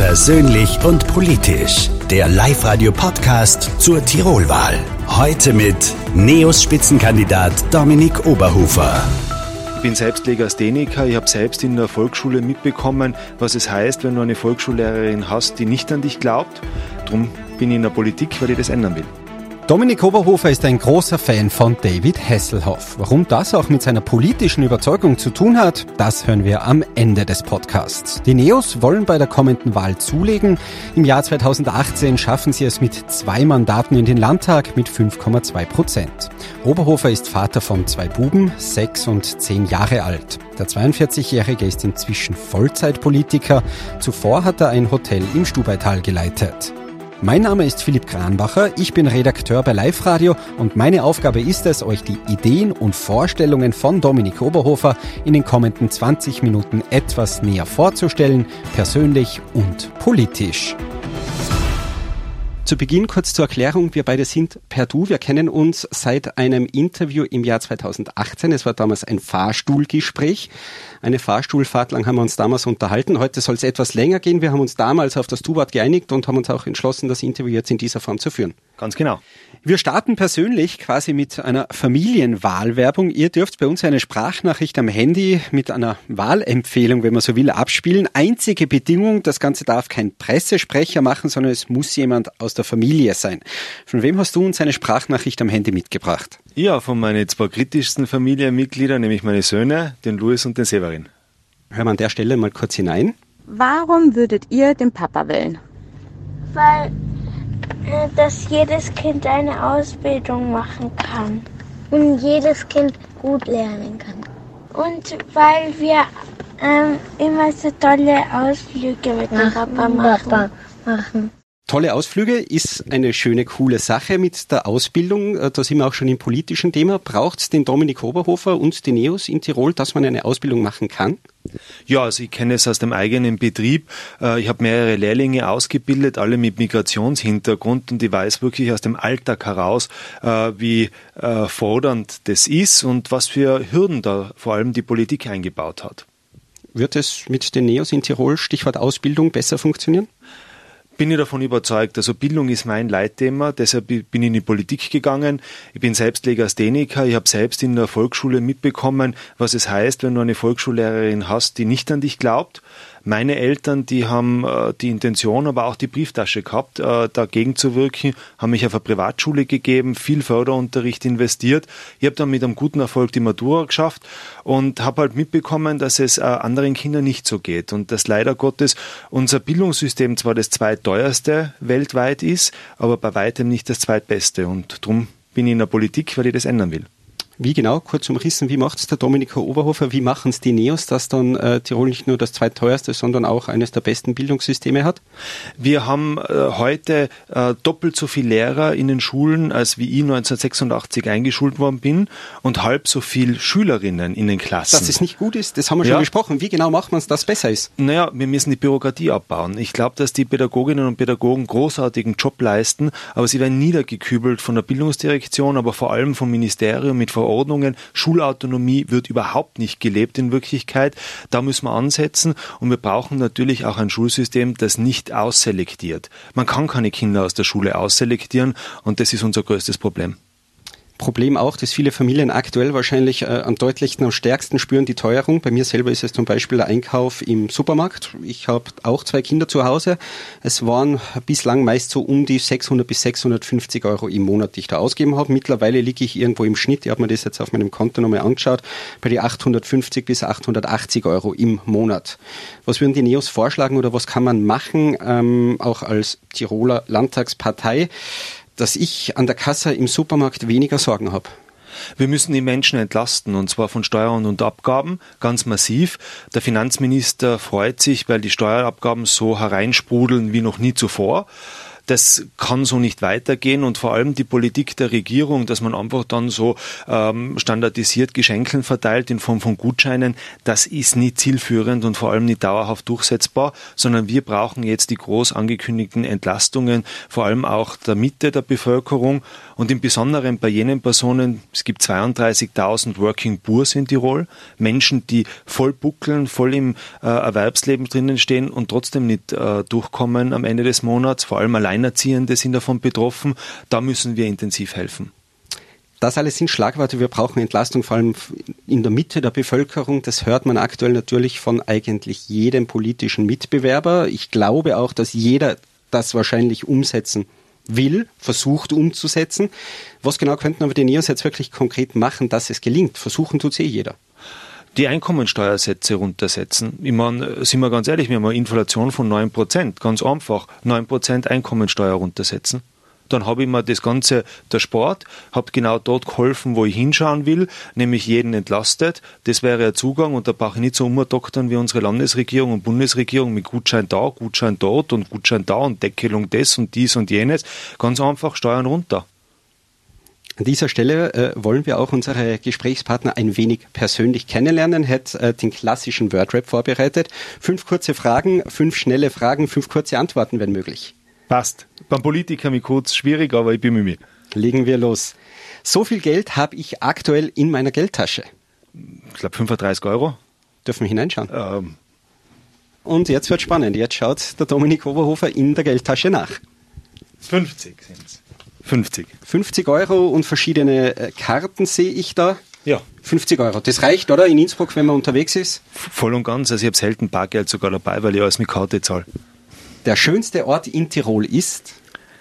Persönlich und politisch. Der Live-Radio-Podcast zur Tirolwahl. Heute mit NEOS Spitzenkandidat Dominik Oberhofer. Ich bin selbst Legastheniker. Ich habe selbst in der Volksschule mitbekommen, was es heißt, wenn du eine Volksschullehrerin hast, die nicht an dich glaubt. Darum bin ich in der Politik, weil ich das ändern will. Dominik Oberhofer ist ein großer Fan von David Hasselhoff. Warum das auch mit seiner politischen Überzeugung zu tun hat, das hören wir am Ende des Podcasts. Die NEOS wollen bei der kommenden Wahl zulegen. Im Jahr 2018 schaffen sie es mit 2 Mandaten in den Landtag mit 5,2%. Oberhofer ist Vater von 2 Buben, 6 und 10 Jahre alt. Der 42-Jährige ist inzwischen Vollzeitpolitiker. Zuvor hat er ein Hotel im Stubaital geleitet. Mein Name ist Philipp Kranbacher, ich bin Redakteur bei Live Radio und meine Aufgabe ist es, euch die Ideen und Vorstellungen von Dominik Oberhofer in den kommenden 20 Minuten etwas näher vorzustellen, persönlich und politisch. Zu Beginn kurz zur Erklärung, wir beide sind per Du, wir kennen uns seit einem Interview im Jahr 2018, es war damals ein Fahrstuhlgespräch. Eine Fahrstuhlfahrt lang haben wir uns damals unterhalten. Heute soll es etwas länger gehen. Wir haben uns damals auf das Du-Wort geeinigt und haben uns auch entschlossen, das Interview jetzt in dieser Form zu führen. Ganz genau. Wir starten persönlich quasi mit einer Familienwahlwerbung. Ihr dürft bei uns eine Sprachnachricht am Handy mit einer Wahlempfehlung, wenn man so will, abspielen. Einzige Bedingung, das Ganze darf kein Pressesprecher machen, sondern es muss jemand aus der Familie sein. Von wem hast du uns eine Sprachnachricht am Handy mitgebracht? Ja, von meinen 2 kritischsten Familienmitgliedern, nämlich meine Söhne, den Louis und den Severin. Hören wir an der Stelle mal kurz hinein. Warum würdet ihr den Papa wählen? Weil dass jedes Kind eine Ausbildung machen kann. Und jedes Kind gut lernen kann. Und weil wir immer so tolle Ausflüge mit dem Papa machen. Tolle Ausflüge ist eine schöne, coole Sache mit der Ausbildung. Da sind wir auch schon im politischen Thema. Braucht es den Dominik Oberhofer und die NEOS in Tirol, dass man eine Ausbildung machen kann? Ja, also ich kenne es aus dem eigenen Betrieb. Ich habe mehrere Lehrlinge ausgebildet, alle mit Migrationshintergrund, und ich weiß wirklich aus dem Alltag heraus, wie fordernd das ist und was für Hürden da vor allem die Politik eingebaut hat. Wird es mit den NEOS in Tirol, Stichwort Ausbildung, besser funktionieren? Bin ich davon überzeugt. Also Bildung ist mein Leitthema, deshalb bin ich in die Politik gegangen. Ich bin selbst Legastheniker, ich habe selbst in der Volksschule mitbekommen, was es heißt, wenn du eine Volksschullehrerin hast, die nicht an dich glaubt. Meine Eltern, die haben die Intention, aber auch die Brieftasche gehabt, dagegen zu wirken, haben mich auf eine Privatschule gegeben, viel Förderunterricht investiert. Ich habe dann mit einem guten Erfolg die Matura geschafft und habe halt mitbekommen, dass es anderen Kindern nicht so geht und dass leider Gottes unser Bildungssystem zwar das zweitteuerste weltweit ist, aber bei weitem nicht das zweitbeste, und darum bin ich in der Politik, weil ich das ändern will. Wie genau, kurz umrissen, wie macht es der Dominik Oberhofer, wie machen es die NEOS, dass dann Tirol nicht nur das zweitteuerste, sondern auch eines der besten Bildungssysteme hat? Wir haben heute doppelt so viele Lehrer in den Schulen, als wie ich 1986 eingeschult worden bin, und halb so viele Schülerinnen in den Klassen. Dass es nicht gut ist, das haben wir schon besprochen. Wie genau macht man es, dass es besser ist? Naja, wir müssen die Bürokratie abbauen. Ich glaube, dass die Pädagoginnen und Pädagogen großartigen Job leisten, aber sie werden niedergekübelt von der Bildungsdirektion, aber vor allem vom Ministerium mit Verordnungen. Schulautonomie wird überhaupt nicht gelebt in Wirklichkeit. Da müssen wir ansetzen, und wir brauchen natürlich auch ein Schulsystem, das nicht ausselektiert. Man kann keine Kinder aus der Schule ausselektieren, und das ist unser größtes Problem. Problem auch, dass viele Familien aktuell wahrscheinlich am deutlichsten, am stärksten spüren die Teuerung. Bei mir selber ist es zum Beispiel der Einkauf im Supermarkt. Ich habe auch 2 Kinder zu Hause. Es waren bislang meist so um die 600 bis 650 Euro im Monat, die ich da ausgegeben habe. Mittlerweile liege ich irgendwo im Schnitt, ich habe mir das jetzt auf meinem Konto nochmal angeschaut, bei die 850 bis 880 Euro im Monat. Was würden die NEOS vorschlagen oder was kann man machen, auch als Tiroler Landtagspartei, dass ich an der Kasse im Supermarkt weniger Sorgen habe? Wir müssen die Menschen entlasten, und zwar von Steuern und Abgaben, ganz massiv. Der Finanzminister freut sich, weil die Steuerabgaben so hereinsprudeln wie noch nie zuvor. das kann so nicht weitergehen und vor allem die Politik der Regierung, dass man einfach dann so standardisiert Geschenkeln verteilt in Form von Gutscheinen, das ist nicht zielführend und vor allem nicht dauerhaft durchsetzbar, sondern wir brauchen jetzt die groß angekündigten Entlastungen, vor allem auch der Mitte der Bevölkerung und im Besonderen bei jenen Personen, es gibt 32.000 Working Poors in Tirol, Menschen, die voll buckeln, voll im Erwerbsleben drinnen stehen und trotzdem nicht durchkommen am Ende des Monats, vor allem Alleinerziehende sind davon betroffen, da müssen wir intensiv helfen. Das alles sind Schlagworte. Wir brauchen Entlastung, vor allem in der Mitte der Bevölkerung. Das hört man aktuell natürlich von eigentlich jedem politischen Mitbewerber. Ich glaube auch, dass jeder das wahrscheinlich umsetzen will, versucht umzusetzen. Was genau könnten aber die NEOS jetzt wirklich konkret machen, dass es gelingt? Versuchen tut es jeder. Die Einkommensteuersätze runtersetzen. Ich meine, sind wir ganz ehrlich, wir haben eine Inflation von 9%. Ganz einfach, 9% Einkommensteuer runtersetzen. Dann habe ich mir das Ganze, der Sport, habe genau dort geholfen, wo ich hinschauen will, nämlich jeden entlastet. Das wäre ein Zugang und da brauche ich nicht so umdoktern wie unsere Landesregierung und Bundesregierung mit Gutschein da, Gutschein dort und Gutschein da und Deckelung das und dies und jenes. Ganz einfach Steuern runter. An dieser Stelle wollen wir auch unsere Gesprächspartner ein wenig persönlich kennenlernen. Hat den klassischen Wordrap vorbereitet. 5 kurze Fragen, 5 schnelle Fragen, 5 kurze Antworten, wenn möglich. Passt. Beim Politiker mich kurz schwierig, aber ich bin mit mir. Legen wir los. So viel Geld habe ich aktuell in meiner Geldtasche. Ich glaube 35 €. Dürfen wir hineinschauen? Und jetzt wird spannend. Jetzt schaut der Dominik Oberhofer in der Geldtasche nach. 50 sind es. 50. 50 € und verschiedene Karten sehe ich da. Ja. 50 €. Das reicht, oder? In Innsbruck, wenn man unterwegs ist? Voll und ganz. Also ich habe selten Bargeld sogar dabei, weil ich alles mit Karte zahle. Der schönste Ort in Tirol ist?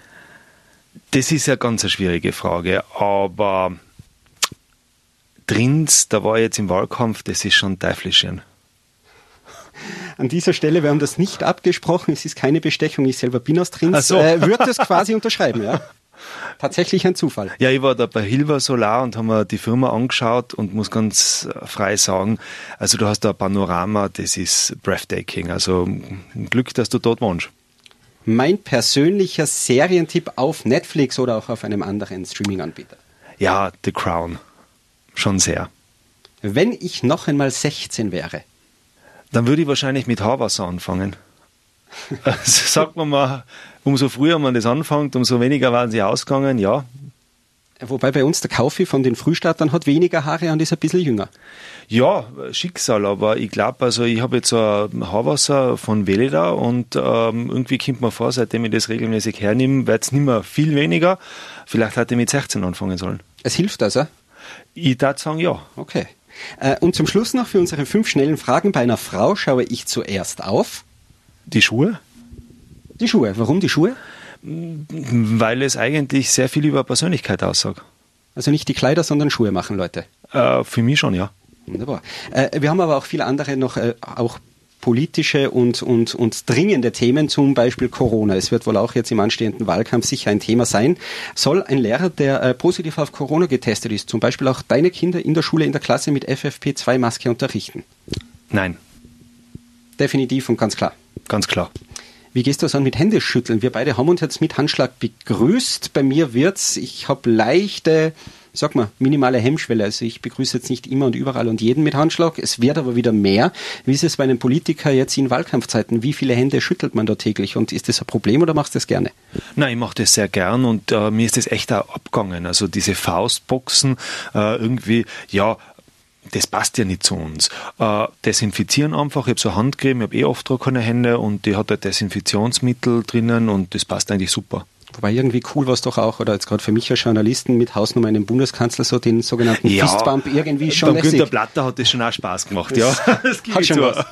Das ist eine ganz schwierige Frage, aber Trinz, da war ich jetzt im Wahlkampf, das ist schon teuflisch schön. An dieser Stelle, wir haben das nicht abgesprochen, es ist keine Bestechung, ich selber bin aus Trinz, Ach so. Würde das quasi unterschreiben, ja? Tatsächlich ein Zufall. Ja, ich war da bei Hilva Solar und haben mir die Firma angeschaut und muss ganz frei sagen, also du hast da ein Panorama, das ist breathtaking. Also ein Glück, dass du dort wohnst. Mein persönlicher Serientipp auf Netflix oder auch auf einem anderen Streaming-Anbieter? Ja, The Crown. Schon sehr. Wenn ich noch einmal 16 wäre? Dann würde ich wahrscheinlich mit Haarwasser anfangen. Also sagt man mal, umso früher man das anfängt, umso weniger waren sie ausgegangen, ja. Wobei bei uns der Kaufi von den Frühstartern hat weniger Haare und ist ein bisschen jünger. Ja, Schicksal, aber ich glaube, also ich habe jetzt ein Haarwasser von Veleda und irgendwie kommt mir vor, seitdem ich das regelmäßig hernehme, wird es nicht mehr viel weniger. Vielleicht hätte ich mit 16 anfangen sollen. Es hilft also? Ich würde sagen, ja. Okay. Und zum Schluss noch für unsere 5 schnellen Fragen. Bei einer Frau schaue ich zuerst auf. Die Schuhe? Die Schuhe. Warum die Schuhe? Weil es eigentlich sehr viel über Persönlichkeit aussagt. Also nicht die Kleider, sondern Schuhe machen Leute? Für mich schon, ja. Wunderbar. Wir haben aber auch viele andere noch, auch politische und dringende Themen, zum Beispiel Corona. Es wird wohl auch jetzt im anstehenden Wahlkampf sicher ein Thema sein. Soll ein Lehrer, der positiv auf Corona getestet ist, zum Beispiel auch deine Kinder in der Schule, in der Klasse mit FFP2-Maske unterrichten? Nein. Definitiv und ganz klar. Ganz klar. Wie gehst du das an mit Händeschütteln? Wir beide haben uns jetzt mit Handschlag begrüßt. Bei mir wird's, ich habe leichte, minimale Hemmschwelle. Also ich begrüße jetzt nicht immer und überall und jeden mit Handschlag. Es wird aber wieder mehr. Wie ist es bei einem Politiker jetzt in Wahlkampfzeiten? Wie viele Hände schüttelt man da täglich? Und ist das ein Problem oder machst du das gerne? Nein, ich mache das sehr gern und mir ist das echt auch abgegangen. Also diese Faustboxen irgendwie, ja, das passt ja nicht zu uns. Desinfizieren einfach, ich habe so eine Handcreme, ich habe oft trockene Hände und die hat ein Desinfektionsmittel drinnen und das passt eigentlich super. Wobei irgendwie cool war es doch auch, oder jetzt gerade für mich als Journalisten mit Hausnummer in dem Bundeskanzler, so den sogenannten Fistbump irgendwie schon lässig. Günter Platter hat das schon auch Spaß gemacht, ja. Das hat schon was.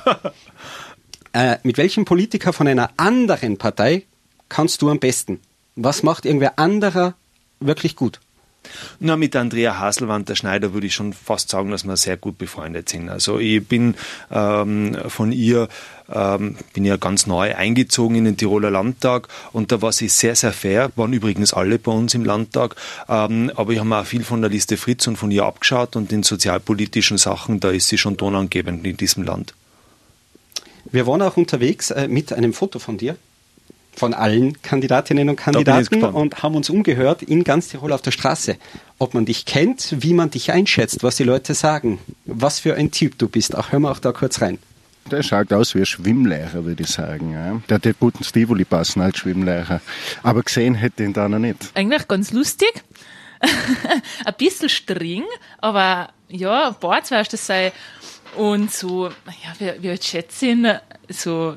Mit welchem Politiker von einer anderen Partei kannst du am besten? Was macht irgendwer anderer wirklich gut? Na, mit Andrea Haselwand, der Schneider, würde ich schon fast sagen, dass wir sehr gut befreundet sind. Also ich bin von ihr bin ja ganz neu eingezogen in den Tiroler Landtag und da war sie sehr, sehr fair, waren übrigens alle bei uns im Landtag, aber ich habe mir auch viel von der Liste Fritz und von ihr abgeschaut und in sozialpolitischen Sachen, da ist sie schon tonangebend in diesem Land. Wir waren auch unterwegs mit einem Foto von dir. von allen Kandidatinnen und Kandidaten und haben uns umgehört in ganz Tirol auf der Straße, ob man dich kennt, wie man dich einschätzt, was die Leute sagen, was für ein Typ du bist. Hören wir auch da kurz rein. Der schaut aus wie ein Schwimmlehrer, würde ich sagen. Ja. Der hat den guten Stivoli passen als Schwimmlehrer. Aber gesehen hätte ich ihn da noch nicht. Eigentlich ganz lustig. Ein bisschen streng, aber ja, Bart wirst du sein. Und so, ja, wie alt schätze ich ihn? So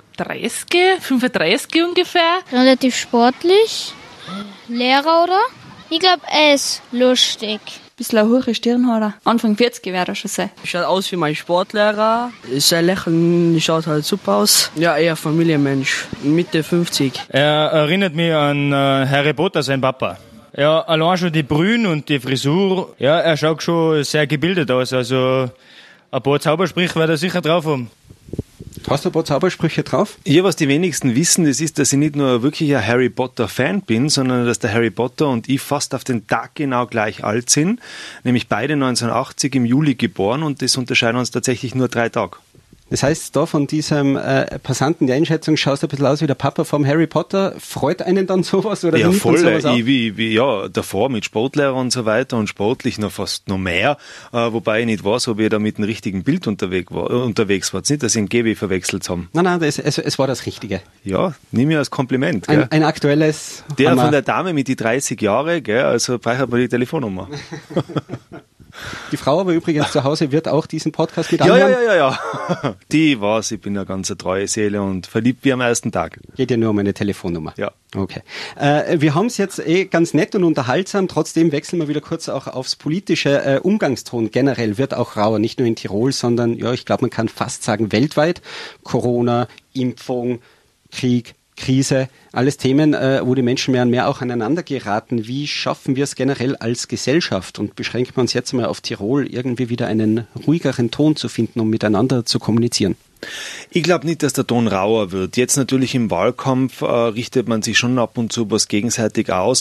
35 ungefähr. Relativ sportlich. Lehrer, oder? Ich glaube, er ist lustig. Bisschen eine hohe Stirn hat er. Anfang 40 wird er schon sein. Schaut aus wie mein Sportlehrer. Sein Lächeln schaut halt super aus. Ja, eher Familienmensch. Mitte 50. Er erinnert mich an Harry Potter, sein Papa. Ja, allein schon die Brühen und die Frisur. Ja, er schaut schon sehr gebildet aus. Also ein paar Zaubersprüche wird er sicher drauf haben. Hast du ein paar Zaubersprüche drauf? Ja, was die wenigsten wissen, das ist, dass ich nicht nur wirklich ein Harry Potter-Fan bin, sondern dass der Harry Potter und ich fast auf den Tag genau gleich alt sind. Nämlich beide 1980 im Juli geboren und das unterscheiden uns tatsächlich nur 3 Tage. Das heißt, da von diesem Passanten die Einschätzung schaust du ein bisschen aus wie der Papa vom Harry Potter. Freut einen dann sowas? Oder ja, voll. Sowas ja, davor mit Sportlehrer und so weiter und sportlich noch fast noch mehr. Wobei ich nicht weiß, ob ihr da mit dem richtigen Bild unterwegs wart. Nicht, dass ihr einen GB verwechselt haben. Nein, es war das Richtige. Ja, nimm mir als Kompliment. Ein aktuelles. Der von der Dame mit die 30 Jahre, gell, also braucht man die Telefonnummer. Die Frau aber übrigens zu Hause wird auch diesen Podcast mit anhören. Ja. Die weiß, ich bin eine ganz treue Seele und verliebt wie am ersten Tag. Geht ja nur um eine Telefonnummer. Ja. Okay. Wir haben es jetzt ganz nett und unterhaltsam, trotzdem wechseln wir wieder kurz auch aufs politische. Umgangston generell wird auch rauer, nicht nur in Tirol, sondern ja, ich glaube, man kann fast sagen weltweit. Corona, Impfung, Krieg, Krise, alles Themen, wo die Menschen mehr und mehr auch aneinander geraten. Wie schaffen wir es generell als Gesellschaft und beschränken wir uns jetzt mal auf Tirol, irgendwie wieder einen ruhigeren Ton zu finden, um miteinander zu kommunizieren? Ich glaube nicht, dass der Ton rauer wird. Jetzt natürlich im Wahlkampf richtet man sich schon ab und zu was gegenseitig aus.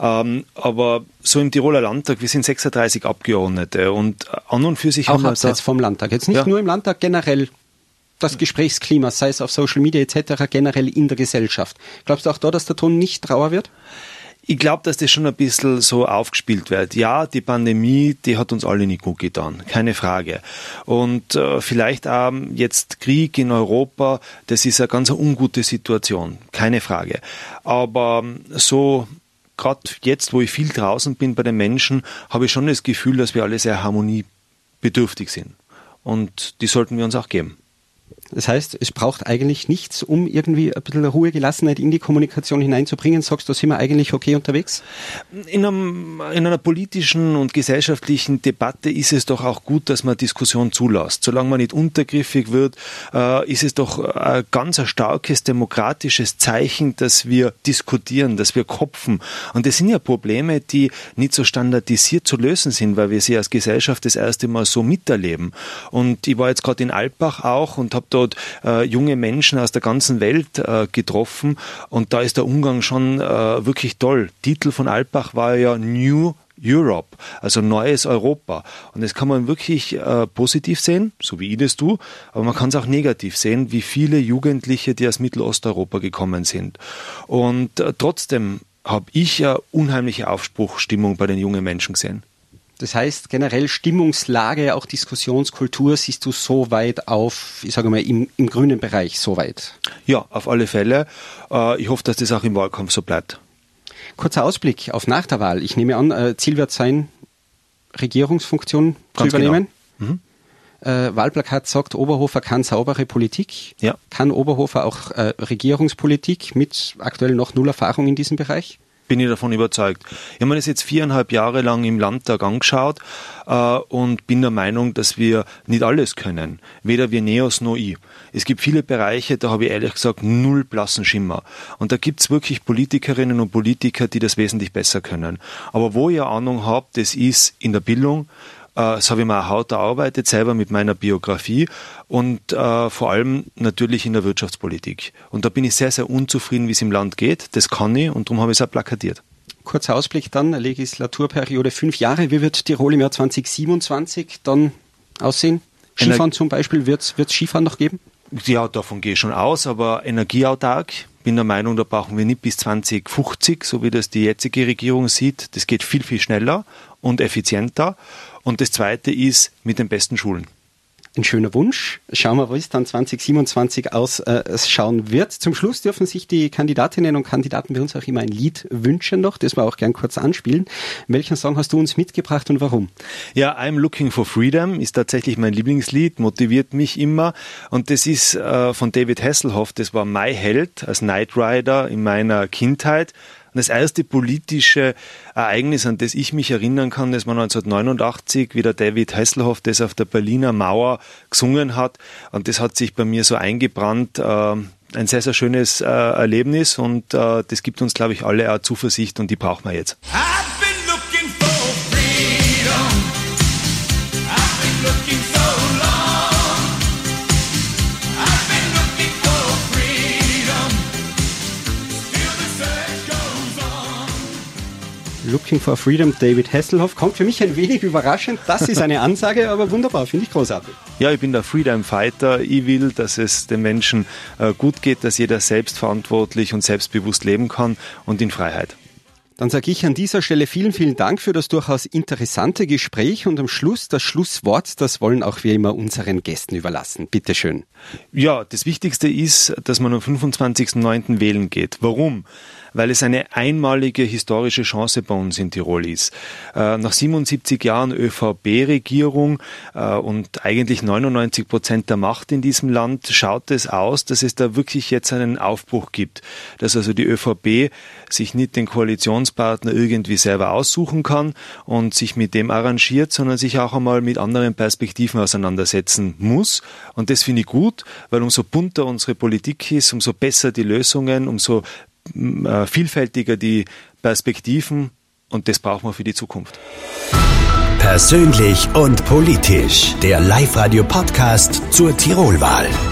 Aber so im Tiroler Landtag, wir sind 36 Abgeordnete und an und für sich auch haben wir abseits vom Landtag. Jetzt nicht nur im Landtag, generell das Gesprächsklima, sei es auf Social Media etc., generell in der Gesellschaft. Glaubst du auch da, dass der Ton nicht rauer wird? Ich glaube, dass das schon ein bisschen so aufgespielt wird. Ja, die Pandemie, die hat uns alle nicht gut getan, keine Frage. Und vielleicht auch jetzt Krieg in Europa, das ist eine ganz ungute Situation, keine Frage. Aber so gerade jetzt, wo ich viel draußen bin bei den Menschen, habe ich schon das Gefühl, dass wir alle sehr harmoniebedürftig sind. Und die sollten wir uns auch geben. Das heißt, es braucht eigentlich nichts, um irgendwie ein bisschen Ruhe, Gelassenheit in die Kommunikation hineinzubringen. Sagst du, sind wir eigentlich okay unterwegs? In einer politischen und gesellschaftlichen Debatte ist es doch auch gut, dass man Diskussion zulässt. Solange man nicht untergriffig wird, ist es doch ein ganz starkes demokratisches Zeichen, dass wir diskutieren, dass wir kopfen. Und das sind ja Probleme, die nicht so standardisiert zu lösen sind, weil wir sie als Gesellschaft das erste Mal so miterleben. Und ich war jetzt gerade in Alpbach auch und habe dort junge Menschen aus der ganzen Welt getroffen und da ist der Umgang schon wirklich toll. Titel von Alpbach war ja New Europe, also neues Europa. Und das kann man wirklich positiv sehen, so wie ich das tue, aber man kann es auch negativ sehen, wie viele Jugendliche, die aus Mittelosteuropa gekommen sind. Und trotzdem habe ich eine unheimliche Aufbruchsstimmung bei den jungen Menschen gesehen. Das heißt, generell Stimmungslage, auch Diskussionskultur, siehst du so weit auf, ich sage mal, im grünen Bereich so weit? Ja, auf alle Fälle. Ich hoffe, dass das auch im Wahlkampf so bleibt. Kurzer Ausblick auf nach der Wahl. Ich nehme an, Ziel wird sein, Regierungsfunktion zu übernehmen. Genau. Wahlplakat sagt, Oberhofer kann saubere Politik. Ja. Kann Oberhofer auch Regierungspolitik mit aktuell noch null Erfahrung in diesem Bereich? Bin ich davon überzeugt. Ich habe mir das jetzt 4,5 Jahre lang im Landtag angeschaut und bin der Meinung, dass wir nicht alles können. Weder wir Neos noch ich. Es gibt viele Bereiche, da habe ich ehrlich gesagt null blassen Schimmer. Und da gibt es wirklich Politikerinnen und Politiker, die das wesentlich besser können. Aber wo ich Ahnung habe, das ist in der Bildung. Das habe ich mir auch hart erarbeitet, selber mit meiner Biografie und vor allem natürlich in der Wirtschaftspolitik. Und da bin ich sehr, sehr unzufrieden, wie es im Land geht. Das kann ich und darum habe ich es auch plakatiert. Kurzer Ausblick dann, Legislaturperiode 5 Jahre. Wie wird Tirol im Jahr 2027 dann aussehen? Skifahren zum Beispiel, wird es Skifahren noch geben? Ja, davon gehe ich schon aus, aber energieautark, bin der Meinung, da brauchen wir nicht bis 2050, so wie das die jetzige Regierung sieht. Das geht viel, viel schneller und effizienter. Und das Zweite ist mit den besten Schulen. Ein schöner Wunsch. Schauen wir, wie es dann 2027 ausschauen wird. Zum Schluss dürfen sich die Kandidatinnen und Kandidaten bei uns auch immer ein Lied wünschen noch, das wir auch gern kurz anspielen. Welchen Song hast du uns mitgebracht und warum? Ja, I'm Looking for Freedom ist tatsächlich mein Lieblingslied, motiviert mich immer. Und das ist von David Hasselhoff, das war mein Held als Knight Rider in meiner Kindheit. Und das erste politische Ereignis, an das ich mich erinnern kann, das war 1989, wie der David Hasselhoff das auf der Berliner Mauer gesungen hat. Und das hat sich bei mir so eingebrannt. Ein sehr, sehr schönes Erlebnis und das gibt uns, glaube ich, alle auch Zuversicht und die brauchen wir jetzt. Looking for Freedom, David Hasselhoff. Kommt für mich ein wenig überraschend. Das ist eine Ansage, aber wunderbar, finde ich großartig. Ja, ich bin der Freedom Fighter. Ich will, dass es den Menschen gut geht, dass jeder selbstverantwortlich und selbstbewusst leben kann und in Freiheit. Dann sage ich an dieser Stelle vielen, vielen Dank für das durchaus interessante Gespräch und am Schluss das Schlusswort, das wollen auch wir immer unseren Gästen überlassen. Bitte schön. Ja, das Wichtigste ist, dass man am 25.09. wählen geht. Warum? Weil es eine einmalige historische Chance bei uns in Tirol ist. Nach 77 Jahren ÖVP-Regierung und eigentlich 99% der Macht in diesem Land schaut es aus, dass es da wirklich jetzt einen Aufbruch gibt. Dass also die ÖVP sich nicht den Koalitionspartner irgendwie selber aussuchen kann und sich mit dem arrangiert, sondern sich auch einmal mit anderen Perspektiven auseinandersetzen muss. Und das finde ich gut, weil umso bunter unsere Politik ist, umso besser die Lösungen, umso vielfältiger die Perspektiven und das brauchen wir für die Zukunft. Persönlich und politisch, der Live-Radio-Podcast zur Tirolwahl.